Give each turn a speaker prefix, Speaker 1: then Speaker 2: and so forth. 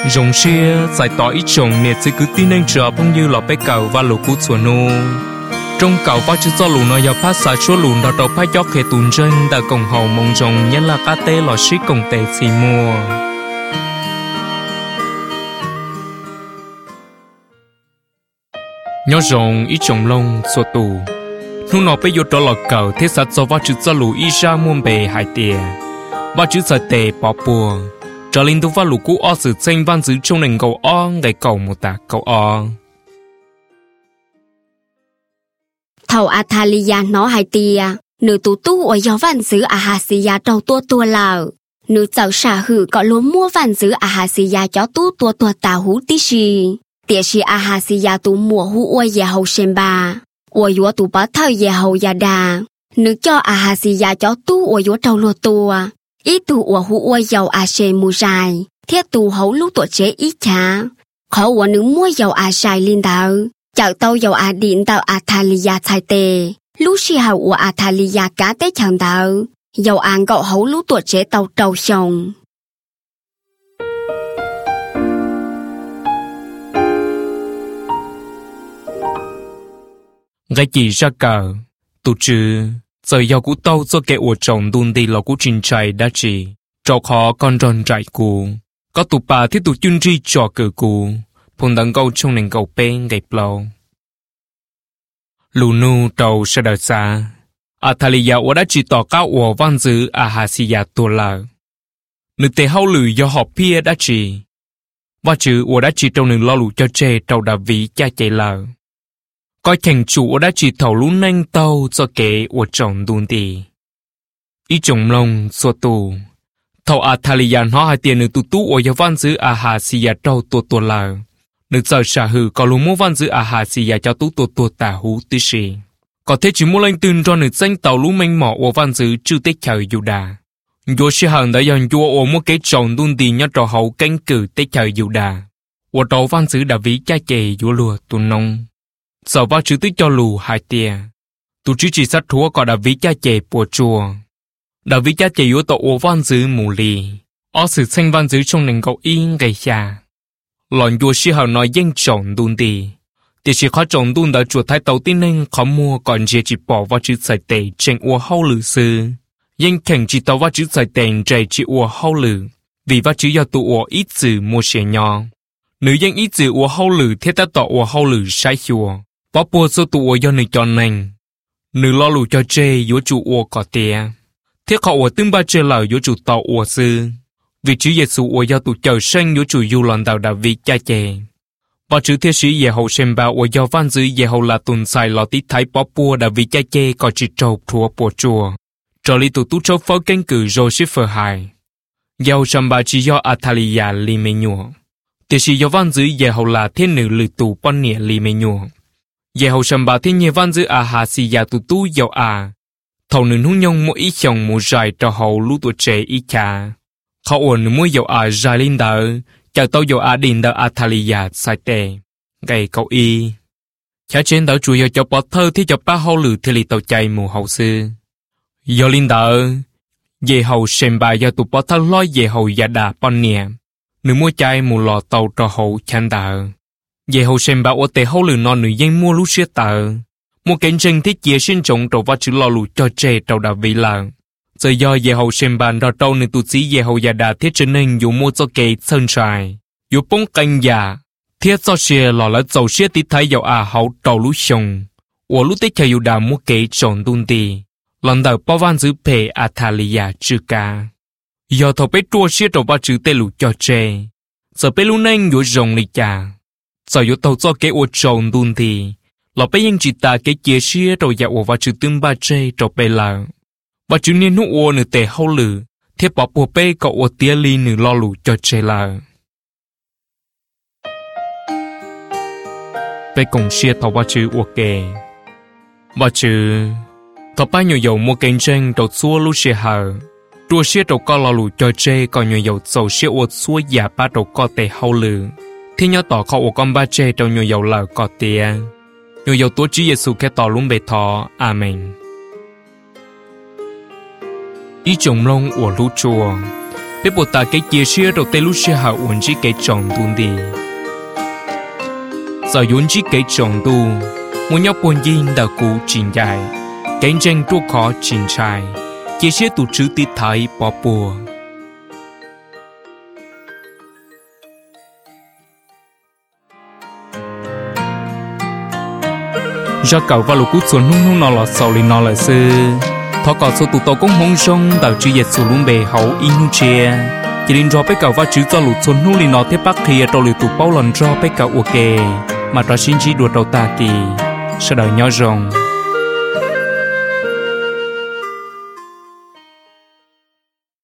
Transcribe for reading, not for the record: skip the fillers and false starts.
Speaker 1: rồng xia giải tỏa ít trồng nè sẽ cứ tin anh chờ phong như lọ bé cầu và lũ cú chuột nô trong cầu và chữ do lũ nó giờ phát xả số lũ đó đầu phát gió khề tùn trên đã cùng hậu mong rồng nhớ là cá tê lọ xí cùng tê xì mua nhớ rồng ít trồng lông xuột tù lúc nó bây giờ đó là cầu thế sát do và chữ do lũ ít ra muôn bề hải tiề và chữ sợ tê bỏ bùa trở lên tôi và lũ cũ o sự tranh văn giữ trong nền cầu o ngày cầu một tạc cầu o
Speaker 2: thầu Athalia nó hai tia nữ tú tu ở gió văn giữ Ahasia đầu tua lờ nữ cháu xả hử có lúa mua văn giữ Ahasia cho tua tà hú tí xì tiệt xì Ahasia tu mùa hú ua về hậu xem bà ua yếu tu bá thơ về hậu gia đà nữ cho Ahasia cho ua yếu trâu lúa tua ít tu ua hú ua dầu Ashe mù dài thiết tu hậu lú tuổi chế ít chả khó ua nữ mua dầu Ashe linh đạo chào tàu dầu điện tàu Athalia thay tề lú xì hậu ua Athalia cá tế chẳng đạo dầu an cậu hậu lú tuổi chế tàu trâu sông
Speaker 1: cái gì ra cờ tụ trừ giờ giờ cú tàu cho cái ổ trồng đun đi là cú trình chạy đã chỉ cho khó con ròn chạy cú có tụ bà thiết tụ chuyên tri cho cờ cú phun đằng câu trong nền cầu bên gạch lâu lù nu tàu sẽ đợi xa Athalia ở đã chỉ tỏ cao ổ văn dữ Ahasia tua lờ nữ tế hậu lử do họ pia đã chỉ và chữ ở đã chỉ trong nền lo lù cho chê tàu đà ví cha chạy lờ coi thành chủ đã chỉ thầu lũ nanh tàu cho kế ở trồng đun đi ý trồng lông xua tù thầu Athalia nó hai tiền nữ tu ở giờ văn dữ Ahasia trâu tua lờ nữ giờ xả hử có lũ mua văn dữ Ahasia cho tua tà hú tí xì có thể chỉ mua lên tin cho nữ danh tàu lũ mênh mỏ ở văn dữ chưa tích thời dù đà dù sĩ hằng đã dần chua ở một cái trồng đun đi nhớ trò hậu canh cử tích thời dù đà ở trò văn dữ đã ví cha chè dù lùa tu nông sau vào chữ tích cho lù hai tia tu chỉ sát thua có đã ví cha chè bùa chùa đã ví cha chè yếu tổ ở văn dữ mù lì ở sự sinh văn dữ trong nền cầu yên gây xa lòn chùa sĩ hằng nói danh trồng đun đi thì chỉ khó trồng đun đã chùa thái tàu tin nên khó mua còn chỉ bỏ vào chữ sài tệ trên ua hậu lử sư danh khen chỉ tàu vào chữ sài tệ trên chỉ ua hậu lử vì vào chữ do tụ ua ít chữ mua xe nhỏ nữ danh ít chữ ua hậu lử thiết ta tỏ ua hậu lử sai chùa bỏ bùa số tụ ua do nữ chọn nành nữ lo lù cho chê yếu chủ ua có tìa thiết họ ua tương ba chê lờ yếu chủ tàu ua sư vì chữ Giêsu ua do tụ chờ sinh yếu chủ du lòn đào đà vì cha chê và chữ thiết sĩ về hậu xem bao ua do văn dữ về hậu là tuần sai lọ tí thái bỏ bùa đà vì cha chê có chỉ trâu thua bùa chùa cho lý tụ tú châu phó canh cử rồi ship phở hài giàu xem ba chỉ do Athalia li mê nhùa thiết sĩ do văn dữ về hậu là thiên nữ lử tụ bon nịa li mê nhùa về hậu xem ba thiên nhiên văn dữ Ahasia tụ tú giàu thầu nữ hung nhung mỗi ý chồng một dài cho hậu lũ tuổi trẻ ý cha họ ổn mỗi giàu dài linh đỡ chào tàu giàu điện đỡ Athalia sai tệ ngày cậu y chả trên đỡ chủ yếu cho bỏ thơ thì cho ba hậu lử thì lì tàu chạy mù hậu sư do linh đỡ về hậu xem bài do tụ bỏ thơ loi về hậu giả đà bon nè nữ mua chạy mù lò tàu cho hậu chăn đỡ về hậu xem bài ở tệ hậu lử non nữ dân mua lú xế tờ một cảnh tranh thiết chia sinh trọng trầu và chữ lò lù cho trẻ trầu đà vị lợn giờ do về hậu xem bàn đào trâu nên tụ sĩ về hậu giả đà thiết trở nên dù mua cho kệ sơn trài dù bóng canh giả thiết cho xe lò là dầu xe tí thái dầu hậu trầu lú sông ở lú tích theo dù đà mua kệ trộn đun tì lần đầu bao văn giữ phê Athalia chữ ca giờ thầu bế trua xe trầu và chữ tê lù cho trẻ giờ bế lú nênh dù rồng lịch chà giờ dù tàu cho kệ ở trộn đun tì lò bế yên chỉ ta kệ chia xe trầu dạ ở và chữ tương ba trẻ trầu bế lợn và chữ niên nụ ô nửa tệ hậu lử thiết bỏ bùa bê cậu ô tía ly nửa lo lù cho trẻ lờ bê cùng xia thảo và chữ ô kê và chữ thảo ba nhiều dầu mua kênh tranh đầu xua lũ xia hờ đua xia đầu co lo lù cho trẻ còn nhiều dầu dầu xia ô xua giả ba đầu co tệ hậu lử thì nhớ tỏ khẩu ô con ba trẻ đầu nhiều dầu lờ có tía nhiều dầu tố chí Giêsu khẽ tỏ lũng bề thọ Amen ý trồng lông của lũ chùa bé bộ ta cái chia sẻ đầu tiên lúc sẽ học uốn chỉ cái trồng tuôn đi giờ uốn chỉ cái trồng tu muốn nhóc buồn yên đã cũ trình dài cạnh tranh trụ khó trình trai chia sẻ tụ chữ tít thái bỏ bùa do cậu và lục cút xuống nung nó là sầu lên nó là sư thọ cọ số tụ tàu cũng mong sông đào chữ dệt xuống luôn bề hậu inu chia chỉ đến cho bé cậu và chữ cho lục xuống nung lên nó thế bắc thì tàu lục tụ bao lần cho bé cậu ok mà cho xin chỉ đuổi tàu ta kỳ sau đời nhỏ rồng